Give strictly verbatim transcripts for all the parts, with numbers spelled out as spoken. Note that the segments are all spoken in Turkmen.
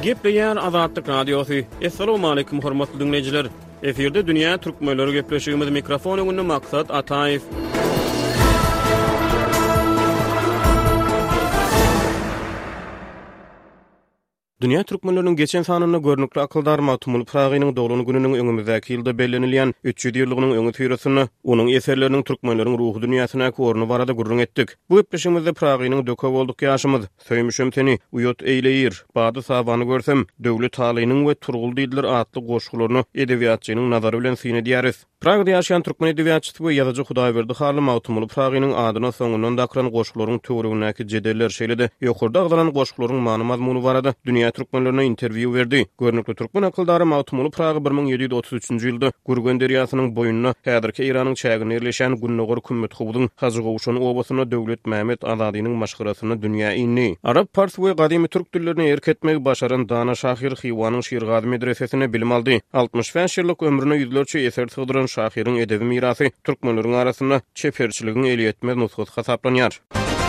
Gepleýär Azatlyk Radiosu. Assalamu alaykum hormatly dinleyijiler. Eferde dünýä türkmenleri gepleşigimiz mikrofon öňünde maksat Ataýew. Dünya türkmenlerinin geçen sanında görnükli akıldar Matumul Pragynyň dogruny gününiň öňümizdäki ýylda bellenilýän üç yüz ýyllygynyň öňü türesinä, onuň eserleriniň türkmenleriň ruhy dünýäsyna orny barada gurrun etdik. Bu gepleşigimizde Pragynyň döke bolduk ýaşymyz, söýmüşem seni, uýot eýleýir, bady sabany görsem, döwlet talynyň we turgul diýdiler atly goşgularyny edebiýatçynyň nazary bilen syny diýäris. Pragda ýaşaýan türkmen edebiýatçysy we ýazyjy Hudaýberdi Haly Matumul Pragynyň adyna soňundan dakran goşgularyň töweregindäki jedeller şeýlede ýokurda agdalan goşgularyň many mazmuny barada dünýä türkmenlerine interview berdi. Görnükli türkmen akıldary Matumul Pragy bir ming ýedi ýüz otuz üçinji ýylda Gurgen deriýasynyň boyunna häzirki Iranyň çägine ýerleşen Gunnogor Kümmet Hubudyň Hazygoşuny obasyna Döwlet Mämet Azadynyň maşgyrasyny dünýä inni. Arap, Fars we gadymy türk dillerini erketmegi başaran Dana Şahir Hiwanyň Şiirgady medresesine bilim aldy. altymyş beş ýyllyk ömrüne ýüzlerçe eser sygdyran Şahiryň edebi mirasy türkmenleriň arasynda çeperçiligini elýetmez nusgat hasaplanýar.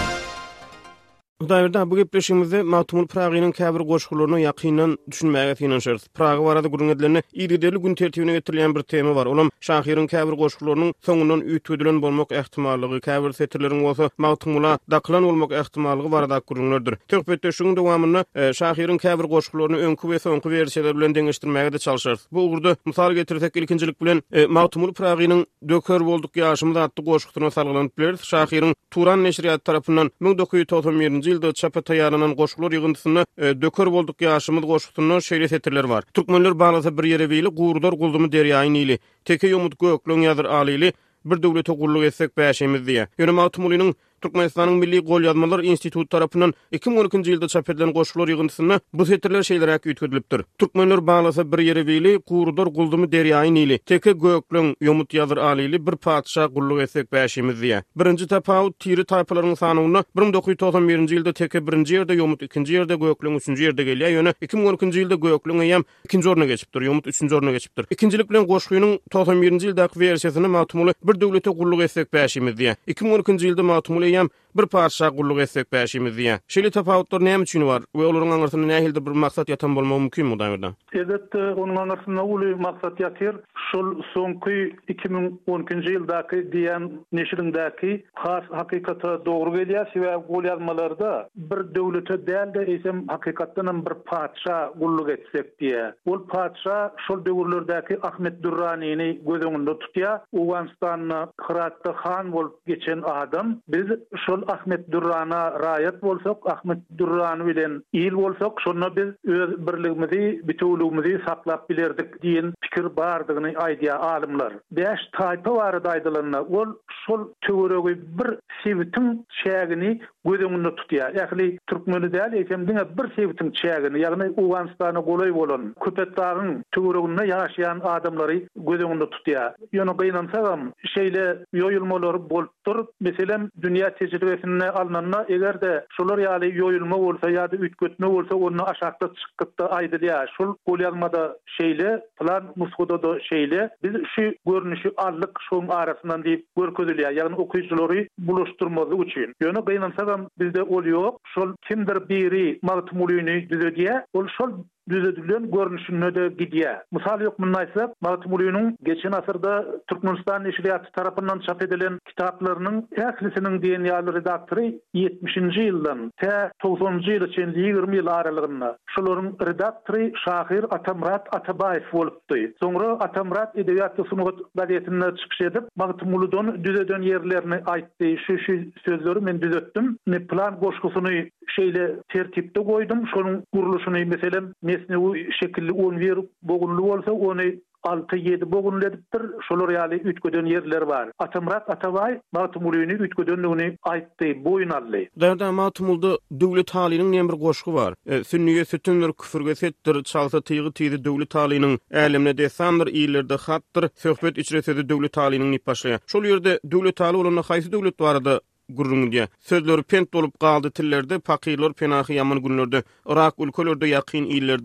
Hudaýberdi bu gepleşigimizde Matumul Pragynyň käbir goşgularyny ýakynan düşünmäge ýanaşarys. Praga barada gurrun edilen ýyly gün tertibine getirilýän bir tema bar. Olam Şahiryň käbir goşgularynyň soňundan üýtgedilen bolmak ähtimallygy, käbir setirleriň bolsa Matumula daklan bolmak ähtimallygy barada gurrunlardyr. Töhbetde şuň dowamyny Şahiryň käbir goşgularyny öňkü we soňky versiýalar bilen deňeşdirmäge de çalşarys. Bu ugurda mysal getirsek ilkinjilik bilen Matumul Pragynyň döker bolduk ýaşymyz atly goşgusyna salgylanyp biler. Şahiryň Turan neşriýat tarapyndan ming dokuz ýüz toksan birinji ýylda çapa taýýarlanan goşgular ýygyntysyna döker bolduk ýaşymyz goşgusyna şeýle setirler bar. Türkmenler baglasa bir ýere beýli gurdar guldumy derýaýyn ýyly. Teke ýomut göklüň ýazyr alyly bir döwlete gurluk etsek bäşemiz diýe. Ýöne Matumul'yň Türkmenistanyň Milli Gol ýazmalar instituty tarapyndan iki ming on ikinji ýylda çap edilen goşgular ýygyntysyna bu setirler şeýleräk üýtgedilipdir. Türkmenler baglasa bir ýere beýli gurdar guldumy derýaýyn ýyly. Teke göklüň ýomut ýazyr alyly bir padşah gurluk etsek bäşemiz diýe. Birinji tapawut tiri taýpalaryň sanyny bir dokuz ýüz toksan birinji ýylda teke birinji ýerde ýomut ikinji ýerde göklüň üçünji ýerde gelýär. Ýöne iki ming on ikinji ýylda göklüň eýem ikinji orna geçipdir, ýomut üçünji orna geçipdir. İkinjilik bilen goşguýynyň toksan birinji ýyldaky versiýasyny Matumul bir döwlete gurluk etsek bäşemiz diýe. iki ming on ikinji ýylda Matumul eýem bir padşah gurluk etsek bäşemiz diýe. Şeýle tapawutlar näme üçin bar? We olaryň aňyrsyna nähildir bir maksat ýatan bolmagy mümkin mi daýerden? Elbetde onuň aňyrsyna uly maksat ýatyr. Şol soňky iki ming on ikinji ýyldaky diýen neşrindäki has hakykata dogry gelýär we gol ýazmalarda bir döwlete däl de esem hakykatdan bir padşah gurluk etsek diýe. Ol padşah şol döwürlerdäki Ahmet Durranyny göz öňünde tutýar. Owganistanyň Kıratda han bolup geçen adam. Biz şol Ahmet Durrana raýat bolsak, Ahmet Durrany bilen ýyl bolsak, şonu biz öz birligimizi, bütünlüğimizi saklap bilerdik diýen pikir bardygyny aýdýar alymlar. Beş taýpa bar aýdylanlar. Ol şol töweregi bir sewitin çägini göz öňünde tutýar. Ýagny türkmeni däl, esemdiňe bir sewitin çägini, ýagny Owganistana golay bolan köpetlaryň töwereginde ýaşaýan adamlary göz öňünde tutýar. Ýöne gynansaňam şeýle ýoýulmalar bolupdyr. Meselem dünýä tejribesine alnanna egerde şolar ýaly ýoýulma bolsa ýa-da ütgötme bolsa onu aşakda çykykda aýdylýar. Şol gol ýazmada şeýle, plan musgoda da şeýle. Biz şu görnüşi allyk şoň arasyndan diýip görkezilýär. Ýagny okuýjylary bulaşdyrmagy üçin. Ýöne gynansaňam bizde ol ýok. Şol kimdir biri Matumul'yny düzedýär. Ol şol düzedilen görnüşüne de gidýär. Mysal ýok mundan aýtsak, Matumul'ynyň geçen asyrda Türkmenistan neşriýaty tarapyndan çap edilen kitaplarynyň ählisiniň diýen ýaly redaktory yetmişinji ýyldan ta togsanjy ýyla çenli ýygrimi ýyl aralygynda şolaryň redaktory Şahir Atamrat Atabaýew bolupdy. Soňra Atamrat edebiýat sunugat gazetinde çykyş edip Matumul'dan düzeden ýerlerini aýtdy. Şu şu sözleri men düzetdim. Ne plan goşgusyny şeýle tertipde goýdum. Şonuň guruluşyny meselem mesne bu şekilli on bir bogunlu bolsa onu altı yedi bogunlu edipdir. Şolar ýaly ütgeden ýerler bar. Atamrat Atabaý Matumul'yny ütgedenligini aýtdy, boyun aldy. Därde Matumul'da döwlet halynyň näme bir goşgy bar. E, Sünniýe sütünler küfürge setdir, çalsa tygy tygy döwlet halynyň älimne desandyr, ýyllarda hatdyr, söhbet içresede döwlet halynyň nip başlaýar. Şol ýerde döwlet haly bolanda haýsy döwlet barada gurrun diýe. Sözleri pent bolup galdy tillerde, pakirler penahy ýaman günlerde, Irak ülkelerde ýakyn ýyllerde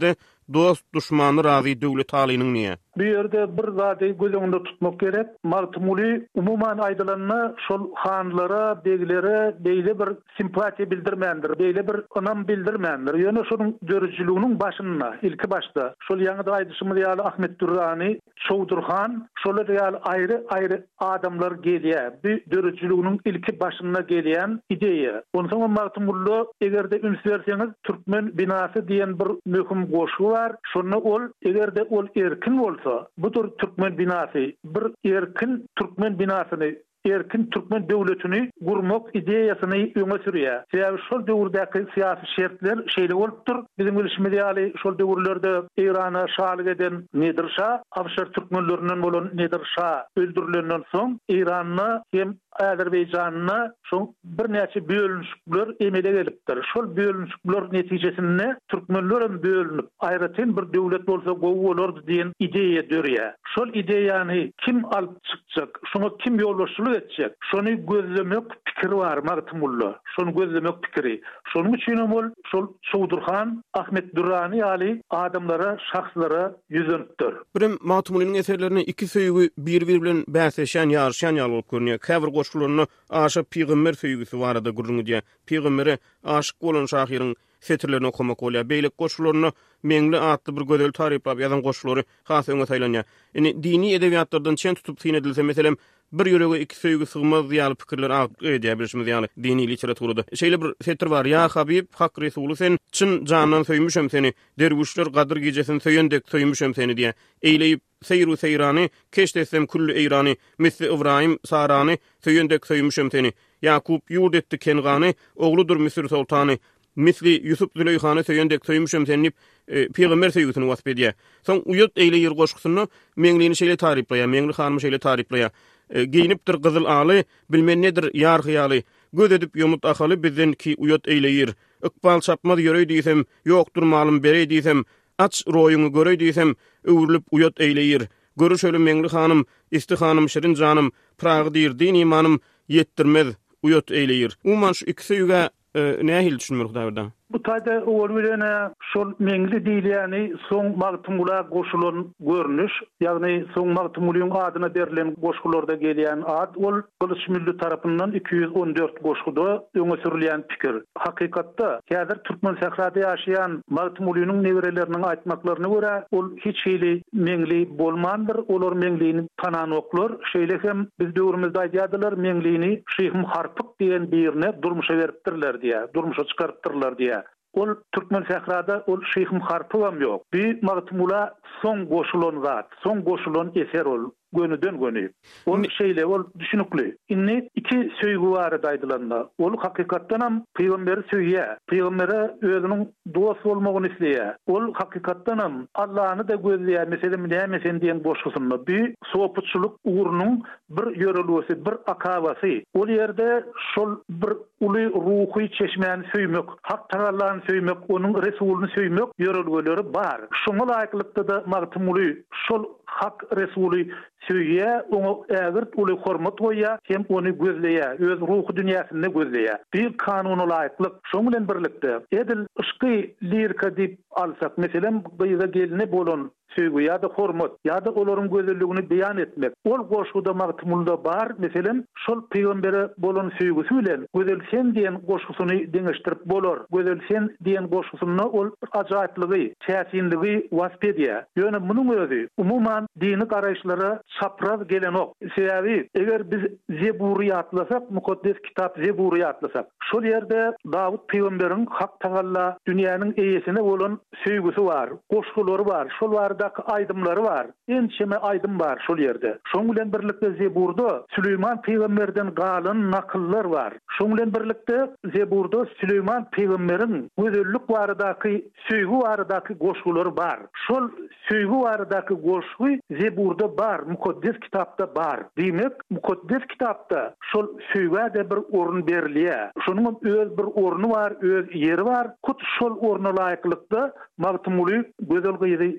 dost, düşmany razy döwlet halynyň niye? Bu yerde bir zady gözüňde tutmak gerek. Magtumuly umuman aýdylanyna şol hanlara, beglere beýle bir simpatiýa bildirmendir, beýle bir ynam bildirmendir. Ýöne şonuň dörjülüğiniň başynda, ilki başda şol ýa-da aýdyşymyz ýaly Ahmet Durrani, Şowdurhan, şolar ýaly aýry-aýry adamlar gelýär. Bu dörjülüğiniň ilki başynda gelýän ideýa. Ondan soň Magtumully egerde üns berseňiz Türkmen binasy diýen bir möhüm goşgy var. Şonu ol egerde ol erkin bolsa, bu Türkmen binasy bir erkin Türkmen binasyny erkin Türkmen döwletini gurmak ideýasyny öňe sürýär. Sebäbi şol döwürdäki syýasy şertler şeýle bolupdyr. Bizim bilişimiz ýaly şol döwürlerde Irana şalyk eden Nedir Şah, Afşar türkmenlerinden bolan Nedir Şah öldürilenden soň Iranyny hem Azerbaýjanyny şol bir näçe bölünüşler emele gelipdir. Şol bölünüşler netijesinde Türkmenler hem bölünüp aýratyn bir döwlet bolsa gowy bolardy diýen ideýa dörýär. Şol ideýany kim alyp çykjak, şoňa kim ýolbaşçylyk etjek? Şonu gözlemek pikiri var Magtumully. Şonu gözlemek pikiri. Şonuň üçin ol şol Şowdurhan, Ahmet Durrani ýaly adamlara, şahslara ýüzenipdir. Birim Magtumullyň eserlerini iki söýgü bir-biri bilen bäsleşen, ýarşan ýaly bolup görünýär. Käbir goşgularyny aşa Peygamber söýgüsi barada gurrungy diýär. Peygambere aşyk bolan şahyryň setirlerini okumak bolýar. Beýle goşgularyny meňli atly bir gözel taryplap ýazan goşgulary has öňe taýlanýar. Eni dini edebiýatlardan çen tutup syn edilse, meselem bir ýörege iki söýgü sygmaz ýaly pikirler alyp edýär bilişimiz ýaly dini literaturada. Şeýle bir setir bar: "Ya Habib, hak Resuli, sen çyn janyny söýmüşem seni. Derwişler gadyr gejesini söýendek söýmüşem seni" diýär. Eýleyip seyru seyrani, keşdesem kullu eyrani, misli İbrahim sarani, söýendek söýmüşem seni. Yakup ýurt etdi Kengany, ogludur Misir sultany. Misli Yusuf Züleyhany söýendek söýmüşem seni, e, Peygamber söýgüsini wasp edýär. Soň uyat eýleýär goşgusyny, meňliğini şeýle taryplaýar, meňli hanymy şeýle taryplaýar. E, giyinipdir gyzyl aly, bilmen nedir ýar hyýaly. Göz edip ýomut ahaly bizden ki uyat eýleýär. Ykbal çapmaz ýörey diýsem, ýokdur malym berey diýsem, aç roýuňy görey diýsem, öwrülip uyat eýleýär. Görüş ölüm meňli hanım, isti hanım şirin janım, Pragy diýir din imanım ýetdirmez, uyat eýleýär. Umman şu iki söýgü e, nähil düşünmek daýrdan? Bu taýda öwrülene şol meňli diýilýäni soň Magtumully'a goşulan görnüş, ýagny soň Magtumullyň adyna berilen goşgularda gelýän ad, ol Gylyç Milli tarapyndan iki yüz on dört goşguda öňe sürilýän pikir. Hakykatda häzir Türkmen sahrada ýaşaýan Magtumullyň newereleriniň aýtmaklaryna görä, ol hiç şeýle meňli bolmandyr, olar meňliğini tananoklar. Şeýle hem biz döwrümizde aýdýardylar, meňliğini Şeyh Harpyk diýen birine durmuşa beripdirler diýär, durmuşa çykartdyrlar diýär. Ol Türkmen sahrada ol Şeyh Harpyk ýok. Bir Magtumully'a soň goşulan zat, soň goşulan eser ol. Gönüden gönü. Ol şeýle ol düşünükli. Inni iki söýgü bar aýdylanda. Ol hakykatdan hem Peýgamberi söýýär. Peýgambere özüniň dost bolmagyny isleýär. Ol hakykatdan hem Allah'ny da gözleýär. Meselem näme sen diýen boşgusyny. Bir sowapçylyk uğrunyň bir ýörelgesi, bir akabasy. Ol ýerde şol bir uly ruhy çeşmäni söýmek, hak Taalaň söýmek, onuň Resulyny söýmek ýörelgeleri bar. Şoňa laýyklykda da Magtumully şol hak Resuly söýýär, oňa ägirt uly hormat goýýar, hem ony gözleýär, öz ruhy dünýäsinde gözleýär. Bir kanuny laýyklyk, şoň bilen birlikde edil ışky lirika diýip alsak, meselem gyýga gelini bolan söýgü ýa-da hormat ýa-da olaryň gözelligini beýan etmek. Ol goşguda Magtumully'da bar, meselem şol Peýgambere bolan söýgüsü bilen gözelsen diýen goşgusyny deňeşdirip bolar. Gözelsen diýen goşgusyny ol ajaýyplygy, täsinligi wasp edýär. Ýöne munyň özü umuman dini garaýşlara çapraz gelen ok. Sebäbi eger biz Zebury atlasak, mukaddes kitap Zebury atlasak, şol ýerde Dawud Peýgamberiň hak Taala dünýäniň eýesine bolan söýgüsü bar, goşgulary bar. Şol bardak aýdymlary bar. Ençeme aýdym bar şol ýerde. Şoň bilen birlikde Zeburda Süleyman Peýgamberden galan nakyllar bar. Şoň bilen birlikde Zeburda Süleyman Peýgamberiň gözellik baradaky, söýgü baradaky goşgulary bar. Şol söýgü baradaky goşgy Zeburda bar, mukaddes kitapda bar. Diýmek, mukaddes kitapda şol söýgüde de bir orun berilýär. Şonuň öz bir oruny bar, öz ýeri bar. Kut şol oruny laýyklykda Magtumully gözel gyýdy wasp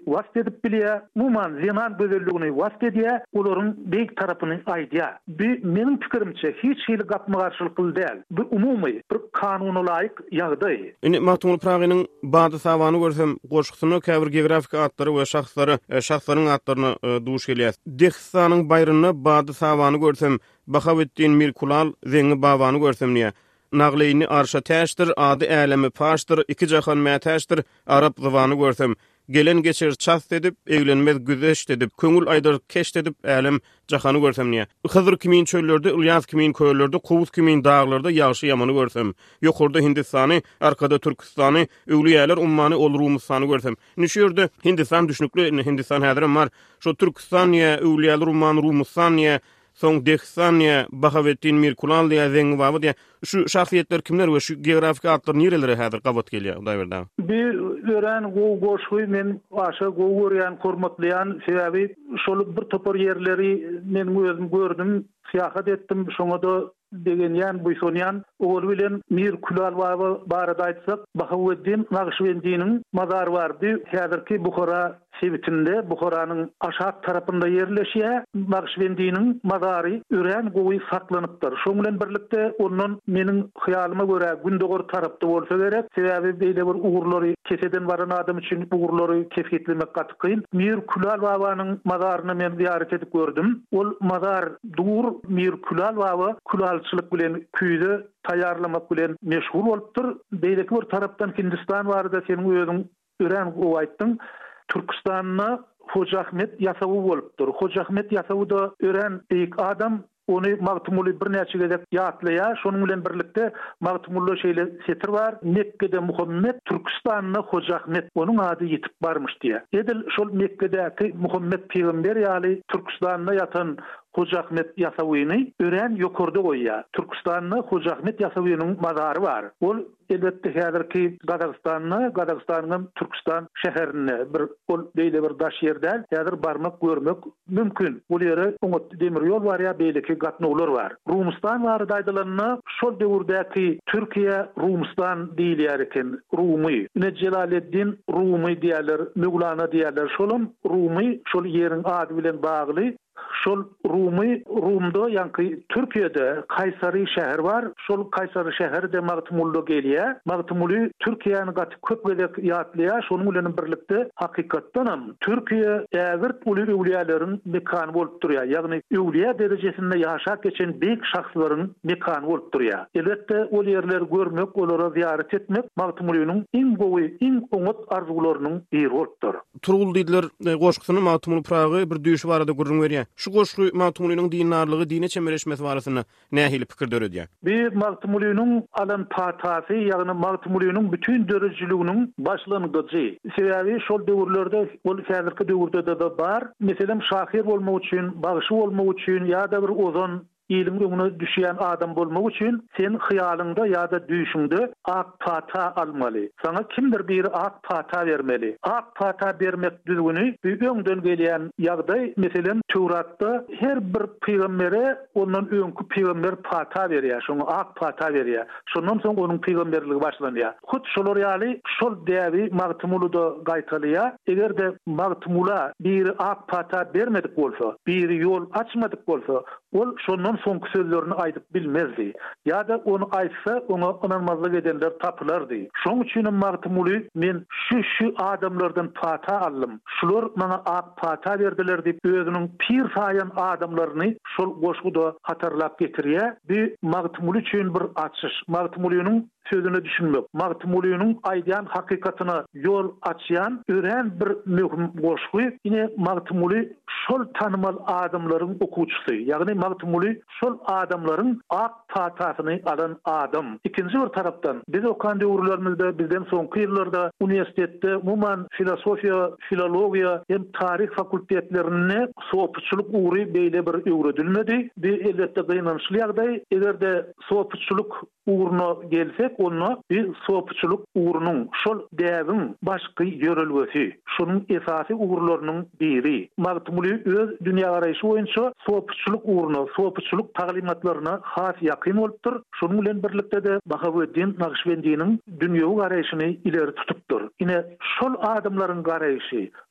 edip bilýär, muman zeman gözelligini wasfediýär, olaryň beýik tarapyny aýdýar. Bu meniň pikirimçe hiç hili gapma garşylyk däl. Bu umumy bir kanuny laýyk ýagdaý. Indi Mahtumul Pragynyň bady sawany görsem, goşgusyny käbir geografik adlary we şahslary, şahslaryň adlaryny duş gelýär. Dehsanyň bayryny bady sawany görsem, Bahavetdin Mirkulal zeňi babany görsem niýe? Nagleyni arşa täşdir, ady älemi paşdyr, iki jahan mätäşdir, arap zywany görsem, gelen geçer çast edip, eglenmez güzeş edip, köňül aýdyr keş edip, älem jahany görsem niýe? Hyzyr kimin çöllerde, Ilyas kimin köýlerde, Kowuz kimin daglarda ýagşy ýamany görsem, ýokurda Hindistany, arkada Türkistany, öwliýäler ummany olurumyssany görsem. Niçe ýerde Hindistan düşnükli, Hindistan häzirim bar, şo Türkistan ýa öwliýäler ummany rumussan ýa soň Dehsanya, Bahavetdin Mirkulal diýä zeňi baba diýä. Şu şahsiýetler kimler we şu geografik adlar nerelere häzir gabat gelýär daýberda? Bir ören gow goşgy men aşa gow görýän, hormatlaýan sebäbi şol bir topar ýerleri men özüm gördüm, syýahat etdim, şoňa da degen ýan buýsonýan ol bilen Mirkulal baba barada aýtsak, Bahavetdin Naqşbendiýiniň mazary bardy. Häzirki Bukhara sebitinde, Bukharanyň aşak tarapynda ýerleşýär. Naqşbendiýiniň mazary ören gowy saklanypdyr. Şoň bilen birlikde onuň meniň hyýalyma görä gündegor tarapda bolsa gerek. Sebäbi beýle bir ugurlary keseden baran adam üçin ugurlary kefetlemek gaty kyn. Mirkulal babanyň mazaryny men ziyaret edip gördüm. Ol mazar dur Mirkulal baba kulalçylyk bilen küýde taýýarlamak bilen meşgul bolupdyr. Beýleki bir tarapdan Hindistan barada seniň özüň ören gowy aýtdyň. Türkistanyna Hoca Ahmet Yasawy bolupdyr. Hoca Ahmet Yasawy da ören beýik adam. Onu Magtumuly bir näçe gezek ýatlaýar. Şonuň bilen birlikde Magtumully şeýle setir bar. Mekke'de Muhammed, Türkistanyna Hoca Ahmet. Onuň ady ýetip barmyş diýär. Edil şol Mekke'däki Muhammed peýgamber ýaly Türkistanyna ýatan Hoca Ahmet Yasawyny ören ýokurda goýýar. Türkistanyna Hoca Ahmet Yasawynyň mazary bar. Ol elbetde häzirki Gazagstanyna, Gazagstanyň Türkistan şäherine bir ol beýle bir daş ýerden häzir barmak görmek mümkin. Bu ýere Umut demir ýol bar ýa beýleki gatnawlar bar. Rumistan bar daýdylaryna şol döwürdäki Türkiýe Rumistan diýilýär eken. Rumi, ne Celaleddin Rumi diýerler, Mevlana diýerler. Şolum Rumi şol ýeriň ady bilen bagly. Şol Rumi, Rumda ýa-ni Türkiýede Kaysary şäher bar. Şol Kaysary şäherinde Magtumully gelýär. Magtumully Türkiýäni gaty köp gezek ýatlaýar. Şonuň bilen birlikde hakykatdanam Türkiýe ägirt uly öwliýäleriň mekany bolup durýar. Ýagny öwliýä derejesinde ýaşap geçen beýik şahslaryň mekany bolup durýar. Elbetde ol ýerleri görmek, olara ziyaret etmek Magtumullynyň iň gowy, iň oňat arzularynyň biri bolupdyr. Turgul diýdiler, goşgusyny Mahtumul Pragy bir düýüş barada gurrun berýär. Şu goşgu Mahtumullynyň dinarlygy, dine çemereşmesi barasynda nähili pikir döredýär? Bir Magtumullynyň alan patasy, ýagny Magtumullynyň bütün dörejiliginiň başlangyjy. Sebäbi şol döwürlerde, ol häzirki döwürde de bar. Meselem şahir bolmak üçin, bagşy bolmak üçin ýa-da bir ozon ilim öňüne düşýän adam bolmak üçin sen hyýalyňda ýa-da düýşüňde ak pata almaly. Sana kimdir biri ak pata bermeli. Ak pata bermek düzgünü öňden gelýän ýagdaý, meselem Tewratda her bir peýgambere ondan öňkü peýgamber pata berýär, şoňa ak pata berýär. Şondan soň onuň peýgamberligi başlanýar. Hut şolar ýaly şol däbi Magtumullyda gaýtalýar. Egerde Magtumula biri ak pata bermedik bolsa, biri ýol açmadyk bolsa, ol şondan soňky sözlerini aýdyp bilmezdi. Ýa-da onu aýtsa, ona inanmazlyk edenler tapylardy. Şoň üçin Magtumully men şu şu adamlardan pata aldım. Şular bana ak pata berdiler diýip özüniň pir saýan adamlaryny şol goşguda hatarlap getirýär. Bu Magtumully üçin bir açyş. Magtumullynyň sözüne düşünmek. Magtumullynyň aýdýan hakykatyna ýol açýan ören bir möhüm goşgu. Ine Magtumully şol tanymal adamlaryň okuwçysy. Ýagny Magtumully şol adamlaryň ak patasyny alan adam. İkinji bir tarapdan biz okan döwürlerimizde, bizden soňky ýyllarda uniwersitetde umuman filosofiya, filologiya hem tarih fakultetlerine sohputçuluk uğru beýle bir öwredilmedi. Bir elbetde gynançly ýagdaý. Egerde sohputçuluk uğruna gelsek, onu bir sohputçuluk uğrunun şol däwiň başky ýörelgesi, şonuň esasy uğurlarynyň biri. Magtumully öz dünýä garaýşy boýunça sohputçuluk uğruna, sohputçuluk taglimatlaryna has ýakyn bolupdyr. Şonuň bilen birlikde de Bahavetdin Naqşbendiýiniň dünýäwi garaýşyny ileri tutupdyr. Ine şol adamlaryň garaýşy,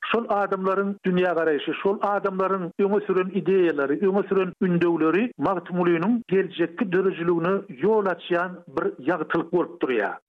şol adamların dünya garaýşy, şol adamların öňe süren ideýalary, öňe süren ündegleri magtumulynyň geljekki dörejligine ýol açýan bir ýagtylyk bolup durýar.